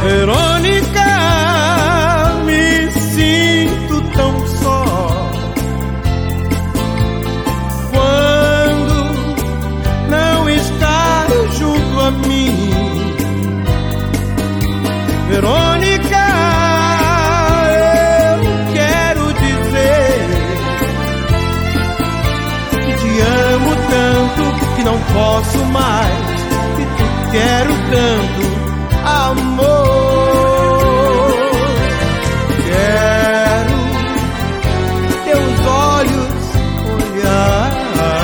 Verônica, me sinto tão só quando não está junto a mim. Verônica, eu quero dizer que te amo tanto que não posso mais, que te quero tanto, amor. Quero teus olhos olhar,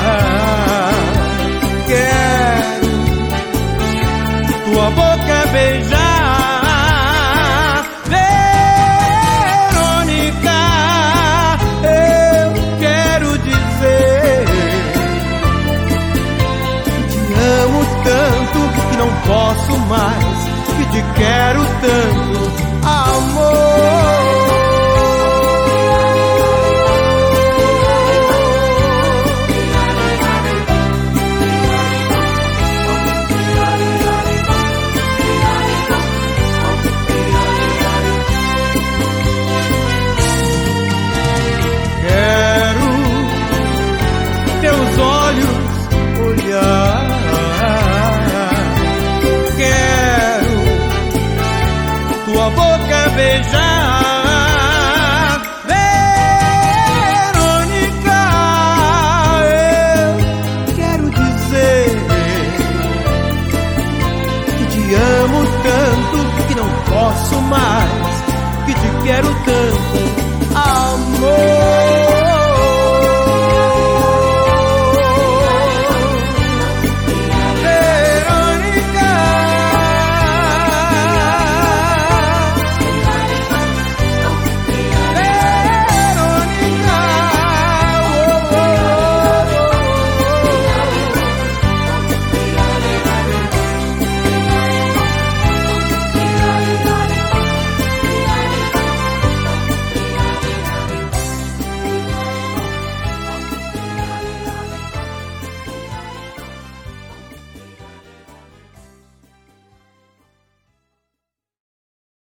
quero tua boca beijar. Verônica, eu quero dizer que te amo tanto que não posso mais, que te quero tanto, amor. Quero teus olhos olhar, quero tua boca beijar. Verônica, eu quero dizer que te amo tanto que não posso mais, que te quero tanto, amor.